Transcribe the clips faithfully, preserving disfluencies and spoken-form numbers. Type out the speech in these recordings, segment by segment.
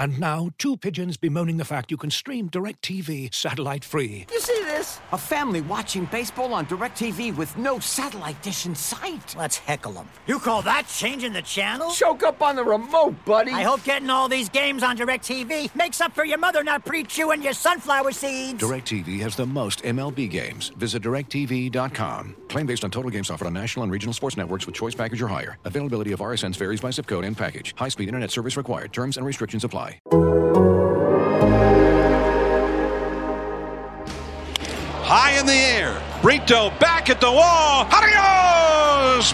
And now, two pigeons bemoaning the fact you can stream DirecTV satellite-free. You see this? A family watching baseball on DirecTV with no satellite dish in sight. Let's heckle them. You call that changing the channel? Choke up on the remote, buddy. I hope getting all these games on DirecTV makes up for your mother not pre-chewing your sunflower seeds. DirecTV has the most M L B games. Visit direct T V dot com. Claim based on total games offered on national and regional sports networks with choice package or higher. Availability of R S Ns varies by zip code and package. High-speed internet service required. Terms and restrictions apply. High in the air. Brito back at the wall. Adios,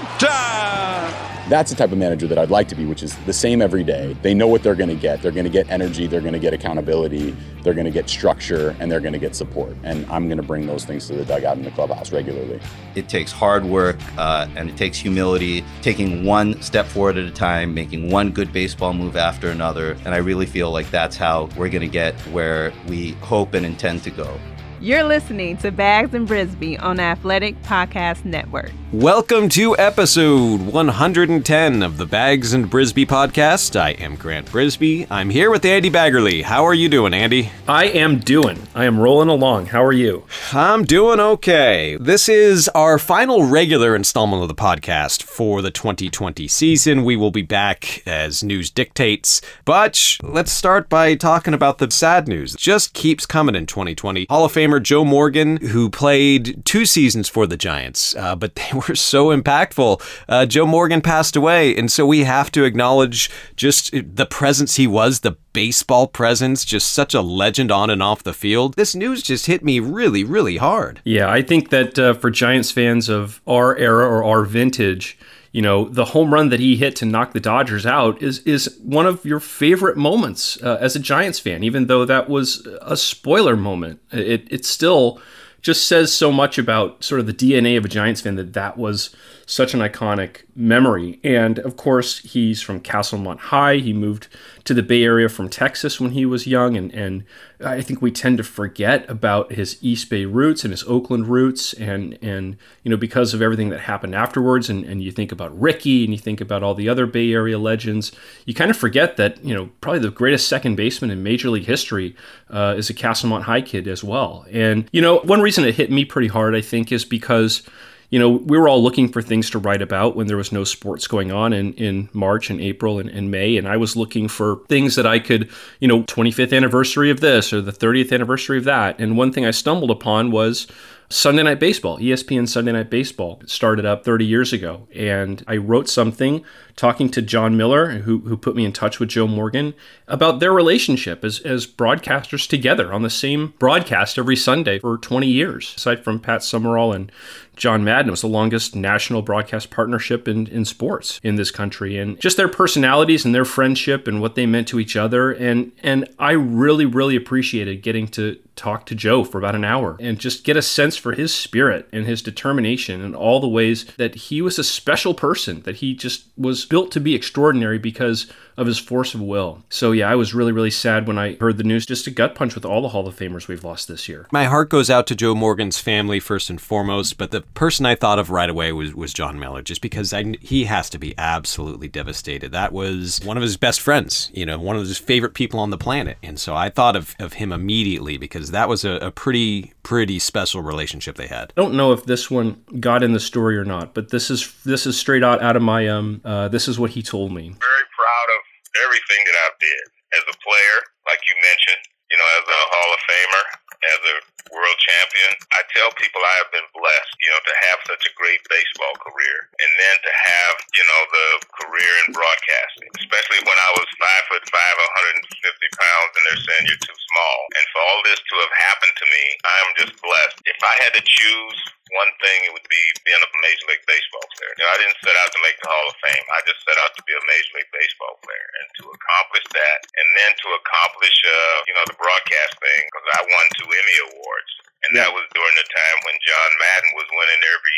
Pelota! That's the type of manager that I'd like to be, which is the same every day. They know what they're going to get. They're going to get energy. They're going to get accountability. They're going to get structure, and they're going to get support. And I'm going to bring those things to the dugout in the clubhouse regularly. It takes hard work, uh, and it takes humility, taking one step forward at a time, making one good baseball move after another. And I really feel like that's how we're going to get where we hope and intend to go. You're listening to Bags and Brisby on the Athletic Podcast Network. Welcome to episode one hundred ten of the Bags and Brisby podcast. I am Grant Brisby. I'm here with Andy Baggerly. How are you doing, Andy? I am doing. I am rolling along. How are you? I'm doing okay. This is our final regular installment of the podcast for the twenty twenty season. We will be back as news dictates, but let's start by talking about the sad news. It just keeps coming in twenty twenty. Hall of Famer Joe Morgan, who played two seasons for the Giants, uh, but they were so impactful. Uh, Joe Morgan passed away, and so we have to acknowledge just the presence he was, the baseball presence, just such a legend on and off the field. This news just hit me really, really hard. Yeah, I think that uh, for Giants fans of our era or our vintage, you know, the home run that he hit to knock the Dodgers out is is one of your favorite moments uh, as a Giants fan, even though that was a spoiler moment. It it still just says so much about sort of the D N A of a Giants fan that that was such an iconic memory. And of course, he's from Castlemont High. He moved to the Bay Area from Texas when he was young. And, and I think we tend to forget about his East Bay roots and his Oakland roots. And, and you know, because of everything that happened afterwards, and, and you think about Ricky and you think about all the other Bay Area legends, you kind of forget that, you know, probably the greatest second baseman in Major League history uh, is a Castlemont High kid as well. And, you know, one reason it hit me pretty hard, I think, is because you know, we were all looking for things to write about when there was no sports going on in, in March and April and, and May. And I was looking for things that I could, you know, twenty-fifth anniversary of this or the thirtieth anniversary of that. And one thing I stumbled upon was Sunday Night Baseball. E S P N Sunday Night Baseball started up thirty years ago. And I wrote something talking to John Miller, who who put me in touch with Joe Morgan, about their relationship as, as broadcasters together on the same broadcast every Sunday for twenty years. Aside from Pat Summerall and John Madden, it was the longest national broadcast partnership in, in sports in this country. And just their personalities and their friendship and what they meant to each other. And and I really, really appreciated getting to talk to Joe for about an hour and just get a sense for his spirit and his determination and all the ways that he was a special person, that he just was built to be extraordinary because of his force of will. So yeah, I was really, really sad when I heard the news. Just a gut punch with all the Hall of Famers we've lost this year. My heart goes out to Joe Morgan's family first and foremost, but the person I thought of right away was, was John Miller, just because I, he has to be absolutely devastated. That was one of his best friends, you know, one of his favorite people on the planet. And so I thought of, of him immediately because that was a, a pretty, pretty special relationship they had. I don't know if this one got in the story or not, but this is this is straight out, out of my, um. Uh, this is what he told me. Very proud of everything that I've did as a player, like you mentioned, you know, as a Hall of Famer, as a world champion. I tell people I have been blessed, you know, to have such a great baseball career, and then to have, you know, the career in broadcasting, especially when I was five foot five, one hundred fifty pounds, and they're saying you're too small. And for all this to have happened to me, I am just blessed. If I had to choose one thing, it would be being a Major League Baseball player. You know, I didn't set out to make the Hall of Fame. I just set out to be a Major League Baseball player. And to accomplish that, and then to accomplish, uh, you know, the broadcast thing, because I won two Emmy Awards. And that was during the time when John Madden was winning every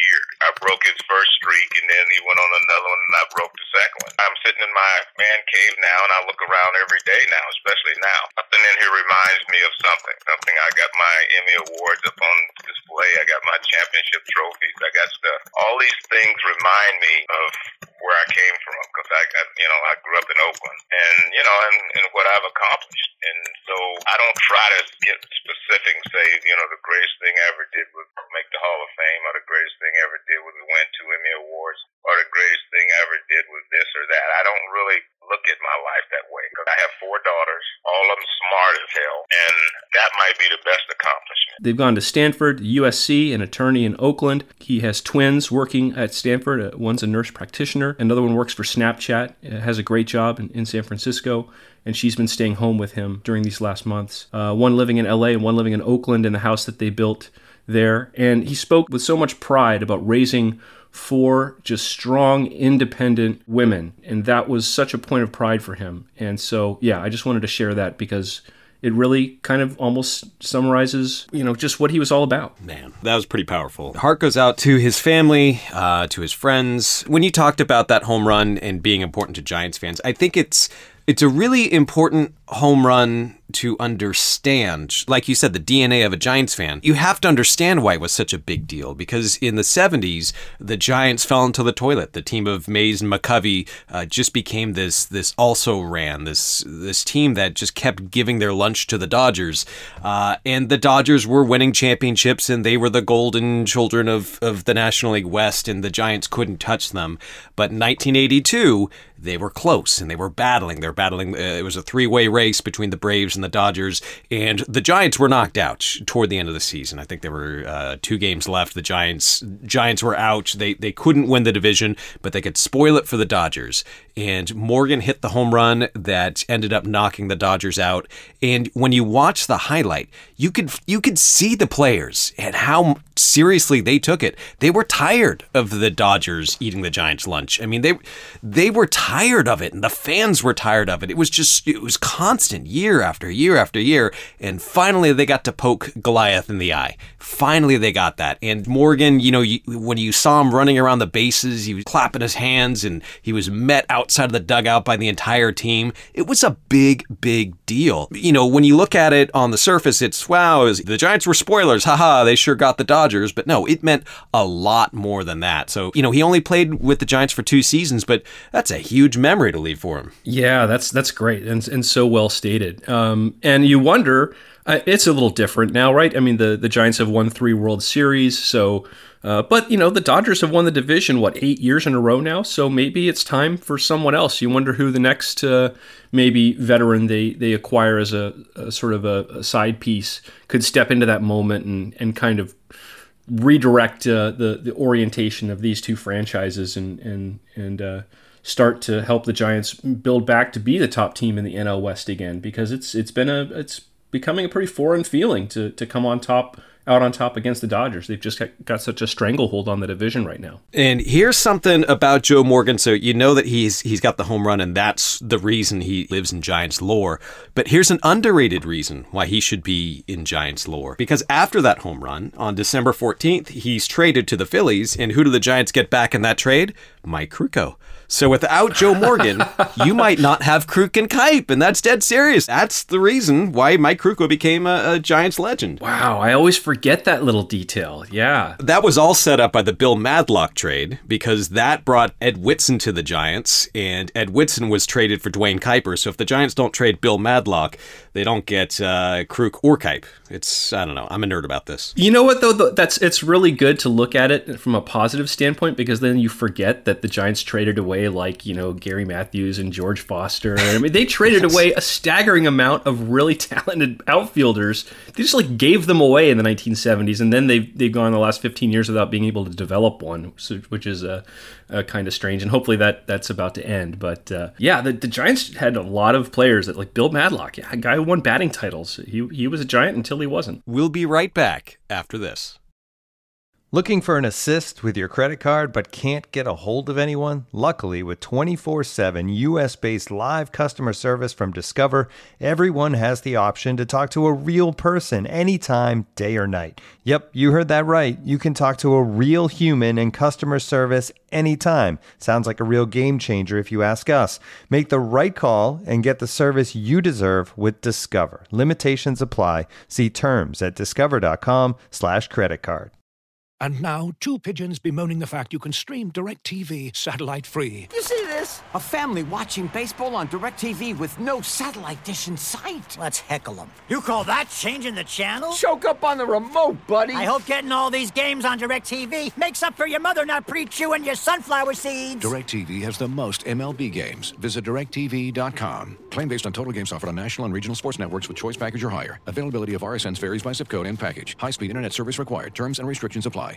years. I broke his first streak, and then he went on another one, and I broke the second one. I'm sitting in my man cave now, and I look around every day now, especially now. Something in here reminds me of something. Something. I got my Emmy Awards up on display. I got my championship trophies. I got stuff. All these things remind me of where I came from, because I, I, you know, I grew up in Oakland, and you know, and, and what I've accomplished. And so I don't try to get specific and say, you know, the greatest thing I ever did was make the Hall of Fame, or the greatest thing I ever did was win two Emmy Awards, or the greatest thing I ever did was this or that. I don't really look at my life that way, because I have four daughters, all of them smart as hell, and that might be the best accomplishment. They've gone to Stanford, U S C, an attorney in Oakland. He has twins working at Stanford. One's a nurse practitioner. Another one works for Snapchat, has a great job in, in San Francisco, and she's been staying home with him during these last months. Uh, one living in L A and one living in Oakland in the house that they built there. And he spoke with so much pride about raising four just strong, independent women. And that was such a point of pride for him. And so, yeah, I just wanted to share that because it really kind of almost summarizes, you know, just what he was all about. Man, that was pretty powerful. Heart goes out to his family, uh, to his friends. When you talked about that home run and being important to Giants fans, I think it's it's a really important home run to understand. Like you said, the D N A of a Giants fan. You have to understand why it was such a big deal, because in the seventies, the Giants fell into the toilet. The team of Mays and McCovey uh, just became this this also ran, this this team that just kept giving their lunch to the Dodgers. Uh, and the Dodgers were winning championships, and they were the golden children of, of the National League West, and the Giants couldn't touch them. But in nineteen eighty-two, they were close, and they were battling. They're battling. Uh, it was a three-way race between the Braves and the Dodgers, and the Giants were knocked out toward the end of the season. I think there were uh, two games left. The Giants Giants were out. They they couldn't win the division, but they could spoil it for the Dodgers. And Morgan hit the home run that ended up knocking the Dodgers out. And when you watch the highlight, you could you could see the players and how seriously they took it. They were tired of the Dodgers eating the Giants' lunch. I mean, they they were tired of it, and the fans were tired of it. It was just it was constant, year after year after year. And finally, they got to poke Goliath in the eye. Finally, they got that. And Morgan, you know, you, when you saw him running around the bases, he was clapping his hands, and he was met outside of the dugout by the entire team. It was a big, big deal. You know, when you look at it on the surface, it's, wow, it was, the Giants were spoilers. Haha, they sure got the Dodgers. But no, it meant a lot more than that. So, you know, he only played with the Giants for two seasons, but that's a huge memory to leave for him. Yeah, that's that's great and, and so well stated. Um, and you wonder, uh, it's a little different now, right? I mean, the, the Giants have won three World Series, so... Uh, but, you know, the Dodgers have won the division, what, eight years in a row now? So maybe it's time for someone else. You wonder who the next uh, maybe veteran they, they acquire as a, a sort of a, a side piece could step into that moment and, and kind of redirect uh, the, the orientation of these two franchises and, and, and uh, start to help the Giants build back to be the top team in the N L West again, because it's it's been a it's becoming a pretty foreign feeling to to come on top out on top against the Dodgers. They've just got, got such a stranglehold on the division right now. And here's something about Joe Morgan. So you know that he's he's got the home run, and that's the reason he lives in Giants lore. But here's an underrated reason why he should be in Giants lore. Because after that home run, on December fourteenth, he's traded to the Phillies. And who do the Giants get back in that trade? Mike Krukow. So without Joe Morgan, you might not have Kruk and Kipe, and that's dead serious. That's the reason why Mike Krukow became a, a Giants legend. Wow, I always forget that little detail. Yeah. That was all set up by the Bill Madlock trade, because that brought Ed Whitson to the Giants, and Ed Whitson was traded for Dwayne Kuiper. So if the Giants don't trade Bill Madlock, they don't get uh, Kruk or Kipe. It's, I don't know, I'm a nerd about this. You know what, though? That's It's really good to look at it from a positive standpoint, because then you forget that the Giants traded away like, you know, Gary Matthews and George Foster. I mean, they traded yes. away a staggering amount of really talented outfielders. They just like gave them away in the nineteen seventies, and then they've, they've gone the last fifteen years without being able to develop one, which is uh, uh, kind of strange. And hopefully that that's about to end. But uh, yeah, the, the Giants had a lot of players that, like Bill Madlock, yeah, a guy who won batting titles. He, he was a Giant until he wasn't. We'll be right back after this. Looking for an assist with your credit card but can't get a hold of anyone? Luckily, with twenty-four seven U S-based live customer service from Discover, everyone has the option to talk to a real person anytime, day or night. Yep, you heard that right. You can talk to a real human in customer service anytime. Sounds like a real game changer if you ask us. Make the right call and get the service you deserve with Discover. Limitations apply. See terms at discover.com slash credit card. And now, two pigeons bemoaning the fact you can stream DirecTV satellite-free. You see this? A family watching baseball on DirecTV with no satellite dish in sight. Let's heckle them. You call that changing the channel? Choke up on the remote, buddy. I hope getting all these games on DirecTV makes up for your mother not pre-chewing your sunflower seeds. DirecTV has the most M L B games. Visit direct T V dot com. Claim based on total games offered on national and regional sports networks with choice package or higher. Availability of R S Ns varies by zip code and package. High-speed internet service required. Terms and restrictions apply.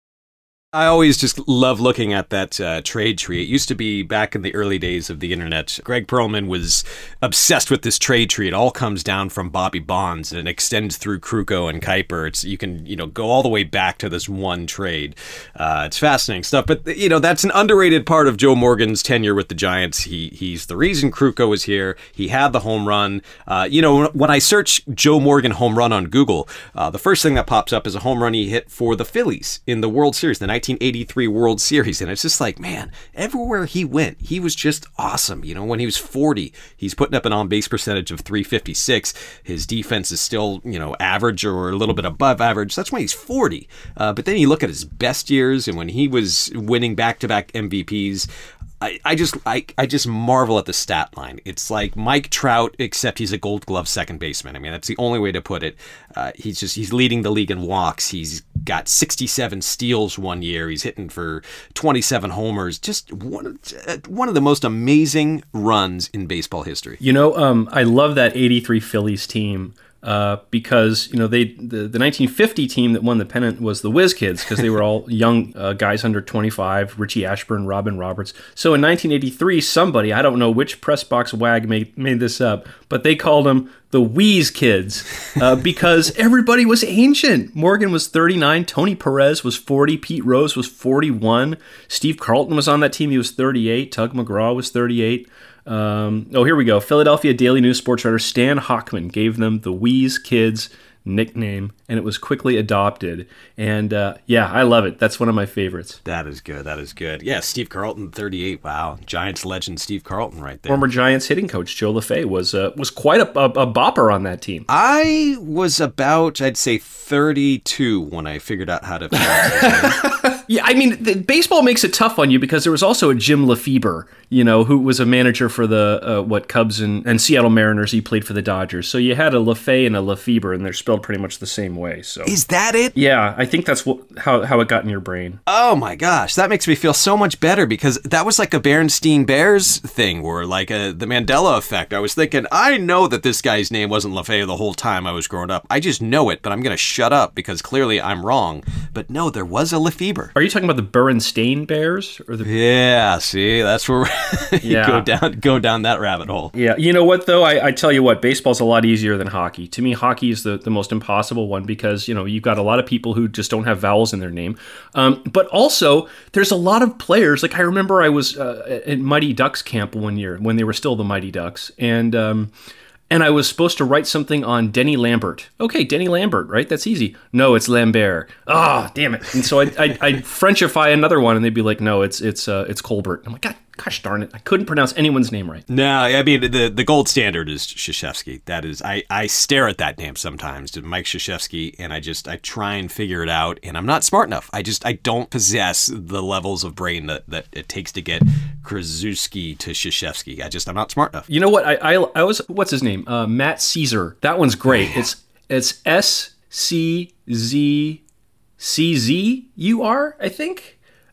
I always just love looking at that uh, trade tree. It used to be back in the early days of the internet. Greg Perlman was obsessed with this trade tree. It all comes down from Bobby Bonds and it extends through Krukow and Kuiper. It's, you can, you know, go all the way back to this one trade. Uh, it's fascinating stuff. But, you know, that's an underrated part of Joe Morgan's tenure with the Giants. He He's the reason Krukow was here. He had the home run. Uh, you know, when I search Joe Morgan home run on Google, uh, the first thing that pops up is a home run he hit for the Phillies in the World Series, the nineteen eighty-three World Series. And it's just like, man, everywhere he went, he was just awesome. You know, when he was forty, he's putting up an on-base percentage of three fifty-six. His defense is still, you know, average or a little bit above average. That's when he's forty. Uh, but then you look at his best years and when he was winning back-to-back M V Ps, I, I just I, I just marvel at the stat line. It's like Mike Trout, except he's a Gold Glove second baseman. I mean, that's the only way to put it. Uh, he's just he's leading the league in walks. He's got sixty-seven steals one year. He's hitting for twenty-seven homers. Just one of, one of the most amazing runs in baseball history. You know, um, I love that eighty-three Phillies team. Uh, because, you know, they the, the nineteen fifty team that won the pennant was the Whiz Kids, because they were all young uh, guys under twenty-five, Richie Ashburn, Robin Roberts. So in nineteen eighty-three, somebody, I don't know which press box wag made, made this up, but they called them the Wheeze Kids uh, because everybody was ancient. Morgan was thirty-nine, Tony Perez was forty, Pete Rose was forty-one, Steve Carlton was on that team, he was thirty-eight, Tug McGraw was thirty-eight. Um, oh, here we go. Philadelphia Daily News sports writer Stan Hochman gave them the Wheeze Kids nickname, and it was quickly adopted. And uh, yeah, I love it. That's one of my favorites. That is good. That is good. Yeah, Steve Carlton, thirty-eight. Wow, Giants legend Steve Carlton, right there. Former Giants hitting coach Joe LaFay was uh, was quite a, a, a bopper on that team. I was about, I'd say, thirty-two when I figured out how to pronounce it. Yeah, I mean, the, baseball makes it tough on you because there was also a Jim Lefebvre, you know, who was a manager for the, uh, what, Cubs and, and Seattle Mariners. He played for the Dodgers. So you had a LaFay and a Lefebvre, and they're spelled pretty much the same way. So is that it? Yeah, I think that's what, how, how it got in your brain. Oh my gosh, that makes me feel so much better because that was like a Berenstain Bears thing or like a, the Mandela effect. I was thinking, I know that this guy's name wasn't LaFay the whole time I was growing up. I just know it, but I'm going to shut up because clearly I'm wrong. But no, there was a Lefebvre. Are you talking about the Berenstain Bears? Or the... Yeah, see, that's where you yeah. go down go down that rabbit hole. Yeah, you know what, though? I, I tell you what, baseball's a lot easier than hockey. To me, hockey is the, the most impossible one because, you know, you've got a lot of people who just don't have vowels in their name. Um, but also, there's a lot of players. Like, I remember I was uh, at Mighty Ducks camp one year when they were still the Mighty Ducks, and... Um, And I was supposed to write something on Denny Lambert. Okay, Denny Lambert, right? That's easy. No, it's Lambert. Ah, oh, damn it. And so I'd, I'd, I'd Frenchify another one, and they'd be like, no, it's it's uh, it's Colbert. I'm like, God, gosh darn it. I couldn't pronounce anyone's name right. No, I mean, the, the gold standard is Krzyzewski. That is, I, I stare at that name sometimes, to Mike Krzyzewski, and I just, I try and figure it out, and I'm not smart enough. I just, I don't possess the levels of brain that, that it takes to get Krzyzewski to Krzyzewski. I just, I'm not smart enough. You know what? I, I, I was, what's his name? Uh, Matt Caesar. That one's great. It's, it's S C Z C Z U R, I think.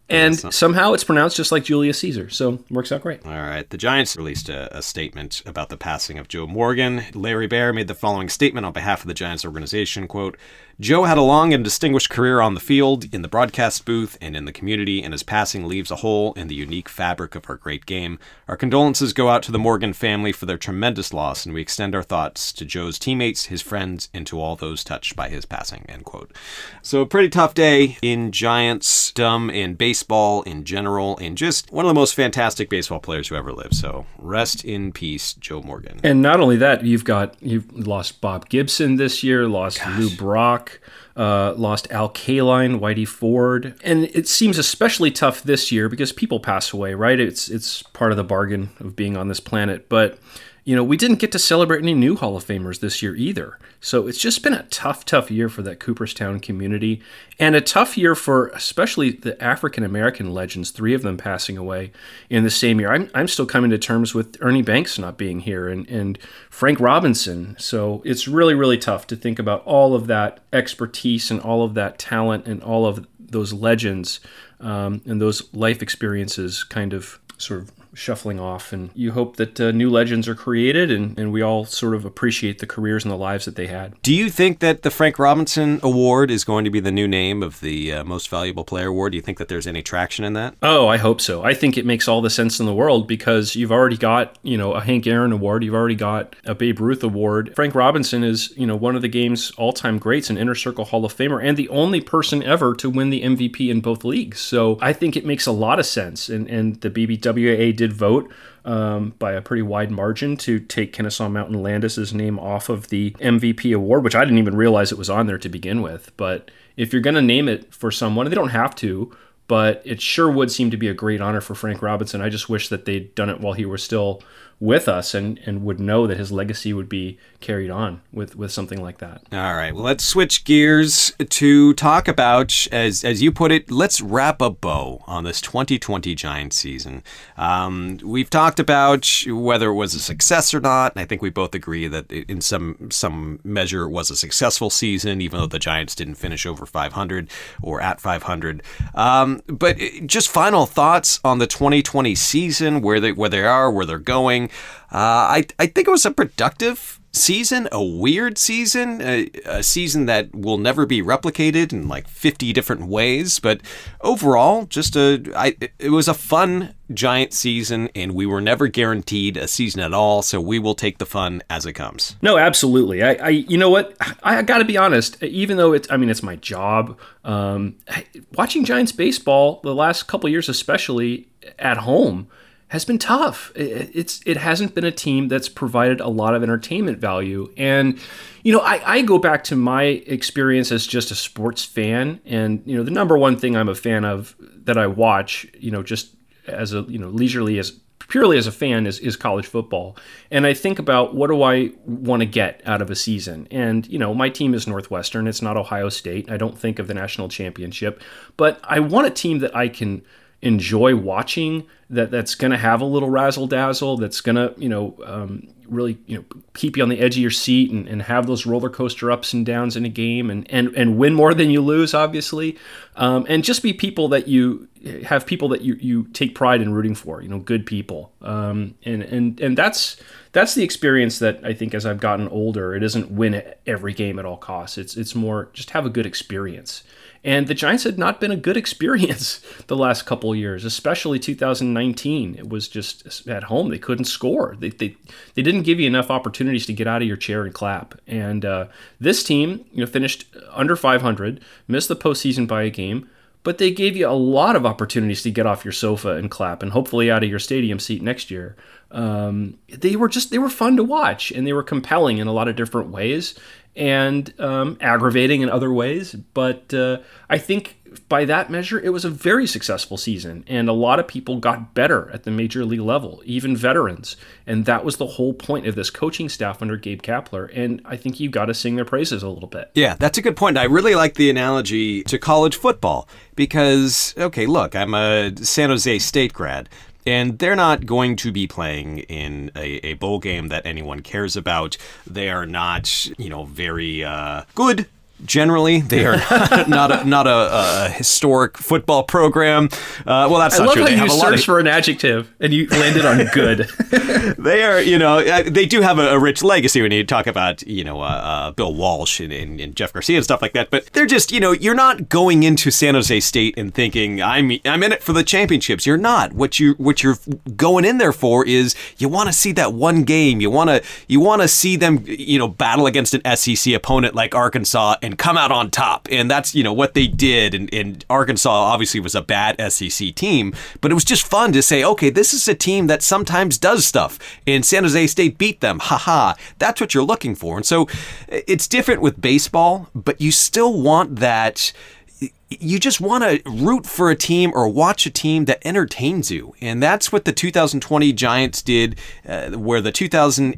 And somehow it's pronounced just like Julius Caesar, so works out great. All right. The Giants released a, a statement about the passing of Joe Morgan. Larry Baer made the following statement on behalf of the Giants organization, quote, Joe had a long and distinguished career on the field, in the broadcast booth, and in the community, and his passing leaves a hole in the unique fabric of our great game. Our condolences go out to the Morgan family for their tremendous loss, and we extend our thoughts to Joe's teammates, his friends, and to all those touched by his passing, end quote. So a pretty tough day in Giants-dom, in baseball in general, and just one of the most fantastic baseball players who ever lived. So rest in peace, Joe Morgan. And not only that, you've got, you've lost Bob Gibson this year, lost Gosh. Lou Brock, Uh, lost Al Kaline, Whitey Ford, and it seems especially tough this year because people pass away, right? It's it's part of the bargain of being on this planet. But you know, we didn't get to celebrate any new Hall of Famers this year either. So it's just been a tough, tough year for that Cooperstown community, and a tough year for especially the African American legends. Three of them passing away in the same year. I'm I'm still coming to terms with Ernie Banks not being here, and and Frank Robinson. So it's really, really tough to think about all of that expertise and all of that talent and all of those legends um, and those life experiences kind of sort of shuffling off. And you hope that uh, new legends are created and, and we all sort of appreciate the careers and the lives that they had. Do you think that the Frank Robinson Award is going to be the new name of the uh, Most Valuable Player Award? Do you think that there's any traction in that? Oh, I hope so. I think it makes all the sense in the world because you've already got, you know, a Hank Aaron Award. You've already got a Babe Ruth Award. Frank Robinson is, you know, one of the game's all-time greats, an Inner Circle Hall of Famer, and the only person ever to win the M V P in both leagues. So I think it makes a lot of sense. And, and the B B W A did vote um, by a pretty wide margin to take Kennesaw Mountain Landis' name off of the M V P award, which I didn't even realize it was on there to begin with. But if you're going to name it for someone, they don't have to, but it sure would seem to be a great honor for Frank Robinson. I just wish that they'd done it while he was still with us and, and would know that his legacy would be carried on with, with something like that. All right, well, let's switch gears to talk about, as as you put it, let's wrap a bow on this twenty twenty Giants season. Um, we've talked about whether it was a success or not, and I think we both agree that in some some measure it was a successful season, even though the Giants didn't finish over five hundred or at five hundred. Um, but just final thoughts on the twenty twenty season, where they where they are, where they're going. Uh, I I think it was a productive season, a weird season, a, a season that will never be replicated in like fifty different ways. But overall, just a I, it was a fun Giant season, and we were never guaranteed a season at all. So we will take the fun as it comes. No, absolutely. I, I you know what? I, I got to be honest. Even though it's, I mean, it's my job. Um, watching Giants baseball the last couple of years, especially at home, has been tough. It's it hasn't been a team that's provided a lot of entertainment value. And, you know, I, I go back to my experience as just a sports fan. And, you know, the number one thing I'm a fan of that I watch, you know, just as a, you know, leisurely as purely as a fan is, is college football. And I think about what do I want to get out of a season? And, you know, my team is Northwestern. It's not Ohio State. I don't think of the national championship, but I want a team that I can enjoy watching, that that's going to have a little razzle dazzle, that's going to, you know, um, really, you know, keep you on the edge of your seat and, and have those roller coaster ups and downs in a game and, and, and win more than you lose, obviously. Um, and just be people that you have people that you, you take pride in rooting for, you know, good people. Um, and, and, and that's, that's the experience that I think as I've gotten older, it isn't win every game at all costs. It's, it's more just have a good experience. And the Giants had not been a good experience the last couple of years, especially two thousand nineteen. It was just at home. They couldn't score. They they, they didn't give you enough opportunities to get out of your chair and clap. And uh, this team, you know, finished under five hundred, missed the postseason by a game, but they gave you a lot of opportunities to get off your sofa and clap and hopefully out of your stadium seat next year. Um, they were just, they were fun to watch, and they were compelling in a lot of different ways and um, aggravating in other ways. But uh, I think by that measure, it was a very successful season, and a lot of people got better at the major league level, even veterans. And that was the whole point of this coaching staff under Gabe Kapler. And I think you got to sing their praises a little bit. Yeah, that's a good point. I really like the analogy to college football because, okay, look, I'm a San Jose State grad. And they're not going to be playing in a, a bowl game that anyone cares about. They are not, you know, very uh, good Generally, they are not a, not a, a historic football program. Uh, well, that's I not love true. how They you have a lot searched of, for an adjective and you landed on good. They are, you know, they do have a, a rich legacy when you talk about, you know, uh, uh, Bill Walsh and, and, and Jeff Garcia and stuff like that. But they're just, you know, you're not going into San Jose State and thinking I'm I'm in it for the championships. You're not. What you what you're going in there for is you want to see that one game. You want to you want to see them, you know, battle against an S E C opponent like Arkansas and come out on top. And that's, you know, what they did. And, and Arkansas obviously was a bad S E C team, but it was just fun to say, okay, this is a team that sometimes does stuff. And San Jose State beat them. Haha. That's what you're looking for. And so it's different with baseball, but you still want that. You just want to root for a team or watch a team that entertains you. And that's what the two thousand twenty Giants did, uh, where the two thousand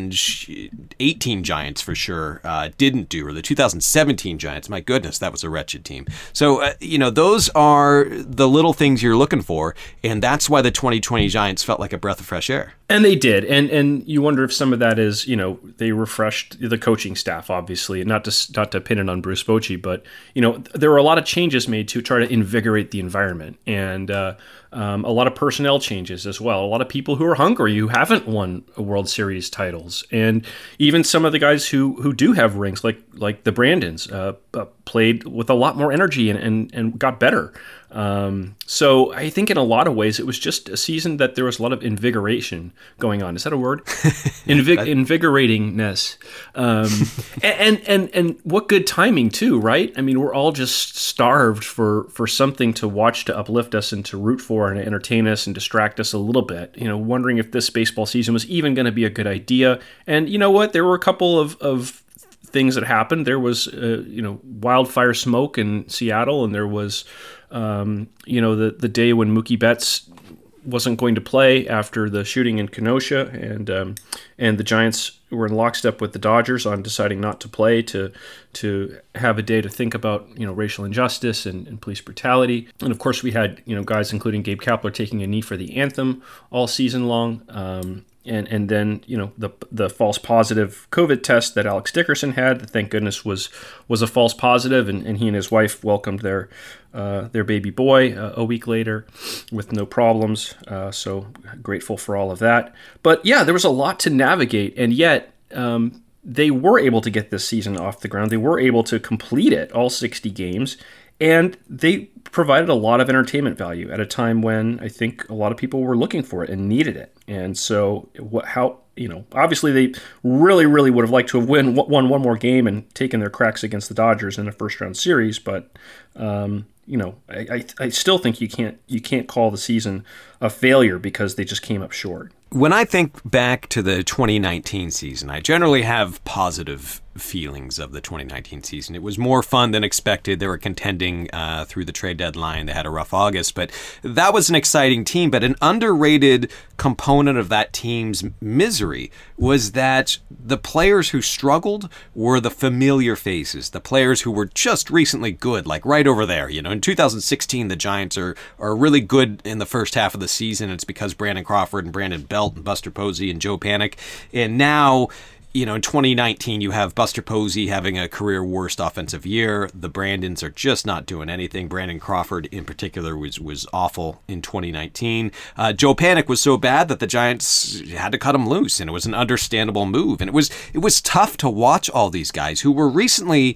eighteen Giants for sure uh, didn't do, or the two thousand seventeen Giants. My goodness, that was a wretched team. So, uh, you know, those are the little things you're looking for. And that's why the twenty twenty Giants felt like a breath of fresh air. And they did. And and you wonder if some of that is, you know, they refreshed the coaching staff, obviously, not to, not to pin it on Bruce Bochy, but, you know, there were a lot of changes made to try to invigorate the environment, and uh, um, a lot of personnel changes as well. A lot of people who are hungry, who haven't won World Series titles, and even some of the guys who who do have rings, like like the Brandons, uh, uh, played with a lot more energy and and, and got better. Um, so I think in a lot of ways it was just a season that there was a lot of invigoration going on. Is that a word? Invig- invigoratingness. Um, and, and, and, and what good timing too, right? I mean, we're all just starved for, for something to watch, to uplift us and to root for and to entertain us and distract us a little bit, you know, wondering if this baseball season was even going to be a good idea. And you know what? There were a couple of, of things that happened. There was, uh, you know, wildfire smoke in Seattle, and there was, Um, you know, the, the day when Mookie Betts wasn't going to play after the shooting in Kenosha, and um, and the Giants were in lockstep with the Dodgers on deciding not to play to to have a day to think about, you know, racial injustice and, and police brutality. And of course, we had, you know, guys including Gabe Kapler taking a knee for the anthem all season long. Um, And and then, you know, the the false positive COVID test that Alex Dickerson had, thank goodness, was was a false positive, and, and he and his wife welcomed their uh, their baby boy uh, a week later with no problems. Uh, so grateful for all of that. But yeah, there was a lot to navigate, and yet um, they were able to get this season off the ground. They were able to complete it, all sixty games, and they provided a lot of entertainment value at a time when I think a lot of people were looking for it and needed it. And so what, how, you know, obviously they really, really would have liked to have win, won one more game and taken their cracks against the Dodgers in a first round series. But, um, you know, I, I, I still think you can't, you can't call the season a failure because they just came up short. When I think back to the twenty nineteen season, I generally have positive feelings of the twenty nineteen season. It was more fun than expected. They were contending uh, through the trade deadline. They had a rough August, but that was an exciting team. But an underrated component of that team's misery was that the players who struggled were the familiar faces, the players who were just recently good, like right over there. You know, in two thousand sixteen, the Giants are, are really good in the first half of the season. It's because Brandon Crawford and Brandon Belt and Buster Posey and Joe Panik. And now, you know, in twenty nineteen, you have Buster Posey having a career worst offensive year. The Brandons are just not doing anything. Brandon Crawford, in particular, was was awful in twenty nineteen. Uh, Joe Panik was so bad that the Giants had to cut him loose, and it was an understandable move. And it was it was tough to watch all these guys who were recently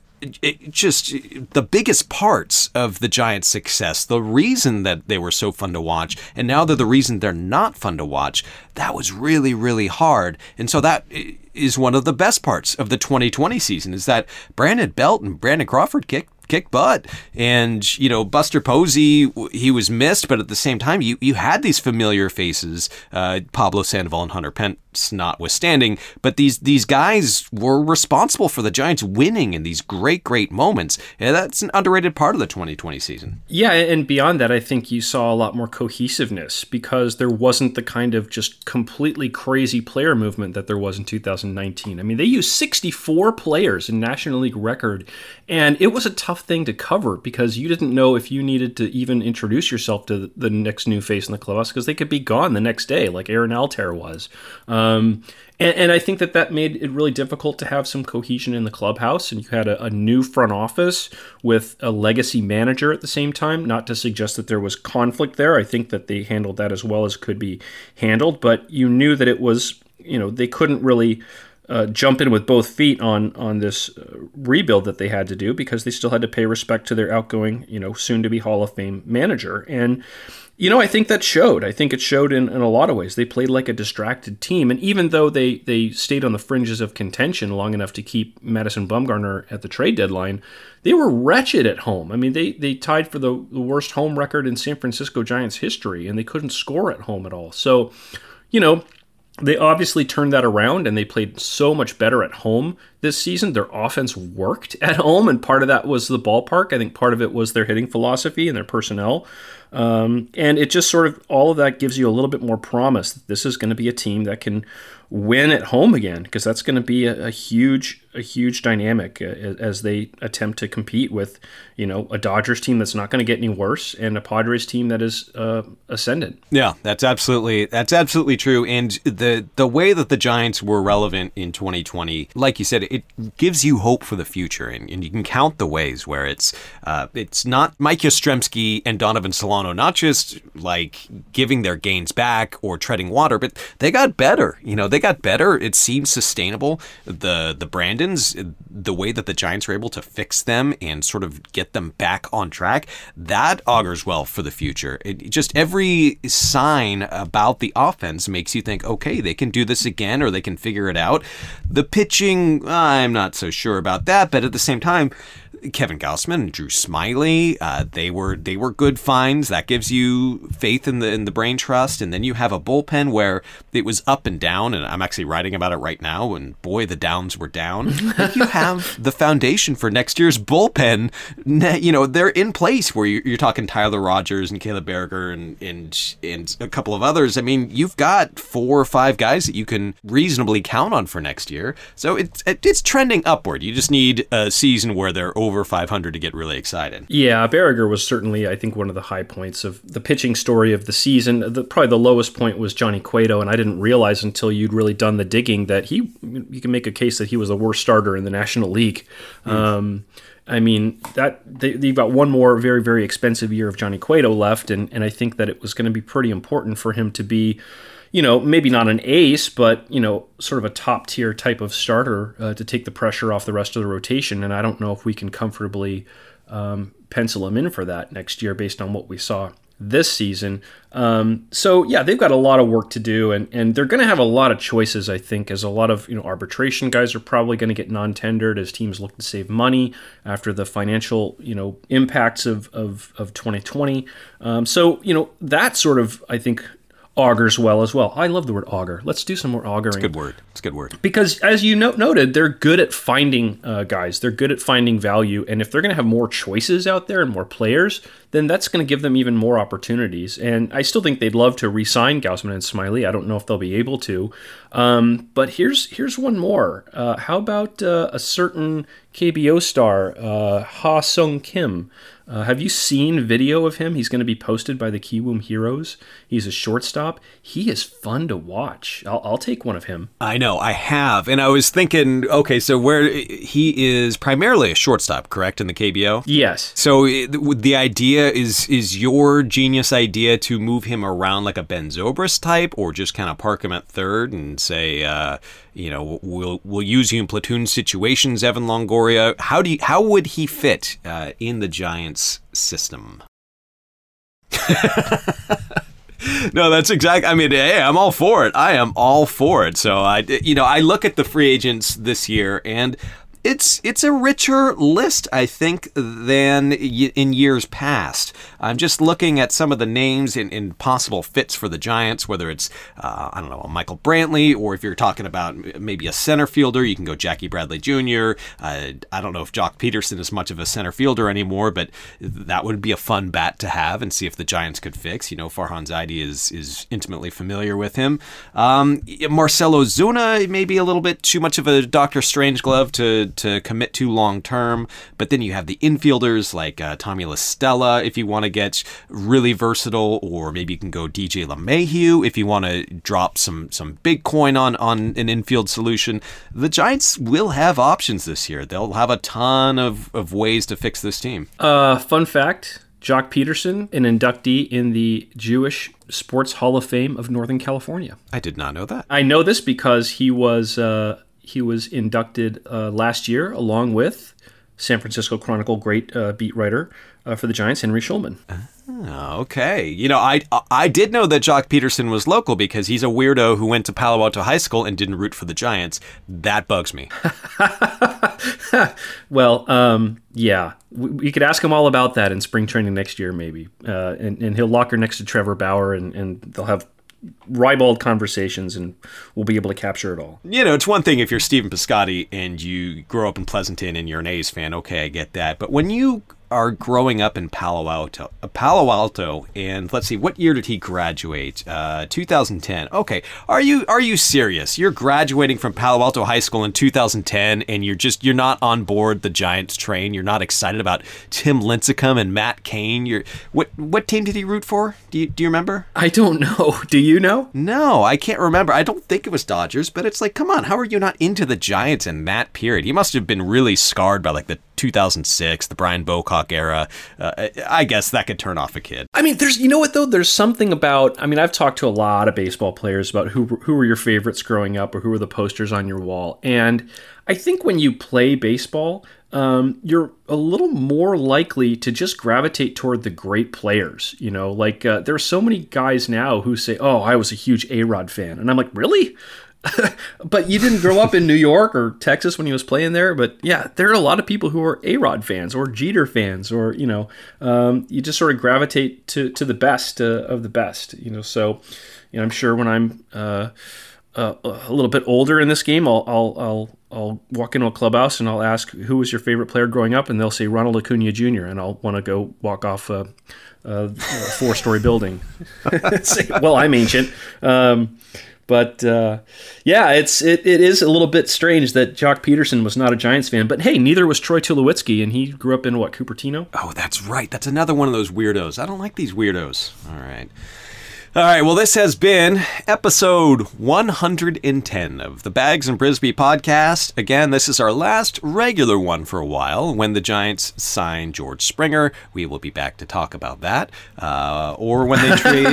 It just the biggest parts of the Giants' success, the reason that they were so fun to watch, and now they're the reason they're not fun to watch. That was really, really hard. And so that is one of the best parts of the twenty twenty season, is that Brandon Belt and Brandon Crawford kicked kick butt. And, you know, Buster Posey, he was missed, but at the same time, you, you had these familiar faces, uh, Pablo Sandoval and Hunter Pence notwithstanding, but these these guys were responsible for the Giants winning in these great, great moments. And that's an underrated part of the twenty twenty season. Yeah, and beyond that, I think you saw a lot more cohesiveness because there wasn't the kind of just completely crazy player movement that there was in two thousand nineteen. I mean, they used sixty-four players in National League record, and it was a tough thing to cover because you didn't know if you needed to even introduce yourself to the next new face in the clubhouse because they could be gone the next day, like Aaron Altair was. Um, Um, and, and I think that that made it really difficult to have some cohesion in the clubhouse. And you had a, a new front office with a legacy manager at the same time. Not to suggest that there was conflict there. I think that they handled that as well as could be handled. But you knew that it was, you know, they couldn't really uh, jump in with both feet on on this uh, rebuild that they had to do, because they still had to pay respect to their outgoing, you know, soon-to-be Hall of Fame manager. And you know, I think that showed. I think it showed in, in a lot of ways. They played like a distracted team. And even though they, they stayed on the fringes of contention long enough to keep Madison Bumgarner at the trade deadline, they were wretched at home. I mean, they, they tied for the, the worst home record in San Francisco Giants history, and they couldn't score at home at all. So, you know, they obviously turned that around, and they played so much better at home this season. Their offense worked at home, and part of that was the ballpark. I think part of it was their hitting philosophy and their personnel. Um, and it just sort of, all of that gives you a little bit more promise that this is going to be a team that can win at home again, because that's going to be a, a huge, a huge dynamic uh, as they attempt to compete with, you know, a Dodgers team that's not going to get any worse and a Padres team that is uh, ascendant. Yeah, that's absolutely that's absolutely true. And the the way that the Giants were relevant in twenty twenty, like you said, it gives you hope for the future, and, and you can count the ways where it's uh, it's not Mike Yastrzemski and Donovan Solano, not just like giving their gains back or treading water, but they got better. You know, they got better. It seems sustainable. The the Brandons, the way that the Giants were able to fix them and sort of get them back on track, that augurs well for the future. It, just every sign about the offense makes you think, okay, they can do this again, or they can figure it out. The pitching, I'm not so sure about that, but at the same time, Kevin Gausman and Drew Smyly, uh, they were they were good finds. That gives you faith in the in the brain trust. And then you have a bullpen where it was up and down, and I'm actually writing about it right now, and boy, the downs were down. You have the foundation for next year's bullpen. You know, they're in place where you're, you're talking Tyler Rogers and Caleb Berger and, and, and a couple of others. I mean, you've got four or five guys that you can reasonably count on for next year. So it's, it's trending upward. You just need a season where they're over over five hundred to get really excited. Yeah, Berger was certainly, I think, one of the high points of the pitching story of the season. The, probably the lowest point was Johnny Cueto, and I didn't realize until you'd really done the digging that he, you can make a case that he was the worst starter in the National League. Mm. Um, I mean, that they, they've got one more very, very expensive year of Johnny Cueto left, and, and I think that it was going to be pretty important for him to be, you know, maybe not an ace, but, you know, sort of a top tier type of starter uh, to take the pressure off the rest of the rotation. And I don't know if we can comfortably um, pencil him in for that next year based on what we saw this season. Um, so, yeah, they've got a lot of work to do, and, and they're going to have a lot of choices, I think, as a lot of, you know, arbitration guys are probably going to get non-tendered as teams look to save money after the financial, you know, impacts of, of, of twenty twenty. Um, so, you know, that sort of, I think, augurs well as well. I love the word augur. Let's do some more auguring. It's a good word. It's a good word. Because as you no- noted, they're good at finding uh, guys. They're good at finding value. And if they're going to have more choices out there and more players, then that's going to give them even more opportunities. And I still think they'd love to re-sign Gausman and Smyly. I don't know if they'll be able to. Um, but here's here's one more. Uh, how about uh, a certain K B O star, uh, Ha Sung Kim? Uh, have you seen video of him? He's going to be posted by the Kiwoom Heroes. He's a shortstop. He is fun to watch. I'll, I'll take one of him. I know, I have. And I was thinking, okay, so where he is primarily a shortstop, correct, in the K B O? Yes. So the idea is, is your genius idea to move him around like a Ben Zobrist type, or just kind of park him at third and say, uh, you know, we'll we'll use you in platoon situations, Evan Longoria. How do you, how would he fit uh, in the Giants system? No, that's exact. I mean, hey, I'm all for it. I am all for it. So I, you know, I look at the free agents this year, and It's it's a richer list, I think, than in years past. I'm just looking at some of the names and, and possible fits for the Giants, whether it's, uh, I don't know, Michael Brantley, or if you're talking about maybe a center fielder, you can go Jackie Bradley Junior Uh, I don't know if Jock Peterson is much of a center fielder anymore, but that would be a fun bat to have and see if the Giants could fix. You know, Farhan Zaidi is, is intimately familiar with him. Um, Marcelo Zuna may be a little bit too much of a Doctor Strangelove to to commit to long term. But then you have the infielders like uh, Tommy La Stella if you want to get really versatile, or maybe you can go D J LeMahieu if you want to drop some some big coin on on an infield solution. The Giants will have options this year. They'll have a ton of, of ways to fix this team. Uh, fun fact, Jock Peterson, an inductee in the Jewish Sports Hall of Fame of Northern California. I did not know that. I know this because he was uh, he was inducted uh, last year along with San Francisco Chronicle great uh, beat writer uh, for the Giants, Henry Schulman. Oh, okay. You know, I I did know that Jock Peterson was local because he's a weirdo who went to Palo Alto High School and didn't root for the Giants. That bugs me. Well, um, yeah, we, we could ask him all about that in spring training next year, maybe. Uh, and, and he'll lock her next to Trevor Bauer, and, and they'll have ribald conversations, and we'll be able to capture it all. You know, it's one thing if you're Stephen Piscotty and you grow up in Pleasanton and you're an A's fan. Okay, I get that. But when you are growing up in Palo Alto, uh, Palo Alto, and let's see, what year did he graduate? Uh, two thousand ten. Okay, are you are you serious? You're graduating from Palo Alto High School in two thousand ten, and you're just you're not on board the Giants train. You're not excited about Tim Lincecum and Matt Cain. You're what what team did he root for? Do you do you remember? I don't know. Do you know? No, I can't remember. I don't think it was Dodgers, but it's like, come on, how are you not into the Giants in that period? He must have been really scarred by like the two thousand six, the Brian Bocock era. Uh, I guess that could turn off a kid. I mean, there's, you know what though? There's something about, I mean, I've talked to a lot of baseball players about who who were your favorites growing up or who were the posters on your wall. And I think when you play baseball, um, you're a little more likely to just gravitate toward the great players. You know, like uh, there are so many guys now who say, oh, I was a huge A-Rod fan. And I'm like, really? But you didn't grow up in New York or Texas when he was playing there. But yeah, there are a lot of people who are A-Rod fans or Jeter fans, or, you know, um, you just sort of gravitate to, to the best uh, of the best, you know. So, you know, I'm sure when I'm uh, uh, a little bit older in this game, I'll, I'll, I'll, I'll walk into a clubhouse and I'll ask, who was your favorite player growing up? And they'll say Ronald Acuna Junior And I'll want to go walk off a, a, a four-story building. Say, well, I'm ancient. Um, But uh, yeah, it's it, it is a little bit strange that Jock Peterson was not a Giants fan. But hey, neither was Troy Tulowitzki, and he grew up in what, Cupertino? Oh, that's right. That's another one of those weirdos. I don't like these weirdos. All right. All right, well, this has been episode one hundred ten of the Bags and Brisbee podcast. Again, this is our last regular one for a while. When the Giants sign George Springer, we will be back to talk about that. Uh, or when they trade...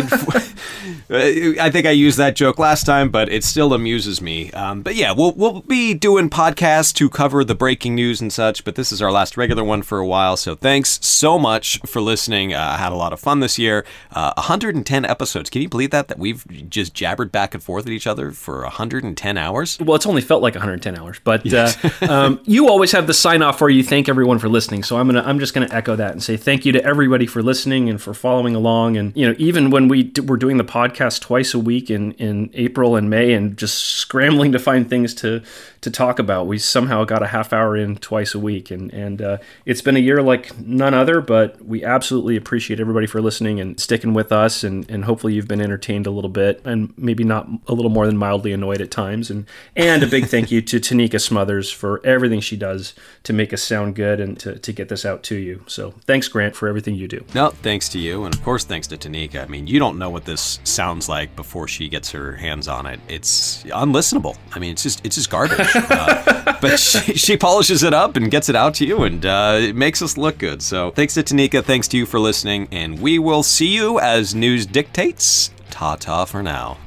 I think I used that joke last time, but it still amuses me. Um, but yeah, we'll, we'll be doing podcasts to cover the breaking news and such, but this is our last regular one for a while. So thanks so much for listening. Uh, I had a lot of fun this year. Uh, one hundred ten episodes. Can you believe that, that we've just jabbered back and forth at each other for one hundred ten hours? Well, it's only felt like one hundred ten hours, but yes. uh, um, you always have the sign off where you thank everyone for listening. So I'm gonna, I'm just gonna echo that and say thank you to everybody for listening and for following along. And you know, even when we d- were doing the podcast twice a week in, in April and May, and just scrambling to find things to to talk about, we somehow got a half hour in twice a week, and and uh, it's been a year like none other. But we absolutely appreciate everybody for listening and sticking with us, and and hopefully you've been entertained a little bit, and maybe not a little more than mildly annoyed at times. And and a big thank you to Tanika Smothers for everything she does to make us sound good and to, to get this out to you. So thanks, Grant, for everything you do. No, thanks to you, and of course thanks to Tanika. I mean, you don't know what this sounds like before she gets her hands on it. It's unlistenable. I mean, it's just it's just garbage. uh, but she, she polishes it up and gets it out to you, and uh, it makes us look good. So thanks to Tanika, thanks to you for listening, and we will see you as news dictates. Ta-ta for now.